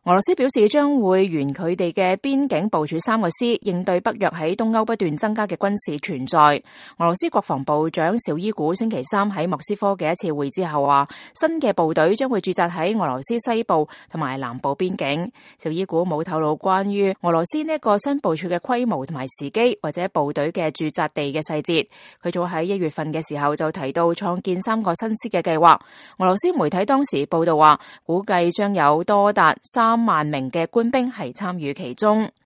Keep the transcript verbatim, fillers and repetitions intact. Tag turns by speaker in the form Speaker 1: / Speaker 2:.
Speaker 1: 俄羅斯表示將會沿佢哋嘅邊境部署三個師，應對北約喺東歐不斷增加嘅軍事存在。俄羅斯國防部長紹伊古星期三喺莫斯科嘅一次會之後話，新嘅部隊將會駐紮喺俄羅斯西部同埋南部邊境。紹伊古冇透露關於俄羅斯呢一個新部署嘅規模同埋時機，或者部隊嘅駐紮地嘅細節。佢早喺一月份嘅時候就提到創建三個新師嘅計劃。俄羅斯媒體當時報道話，估計將有多達三萬名嘅官兵係參與其中。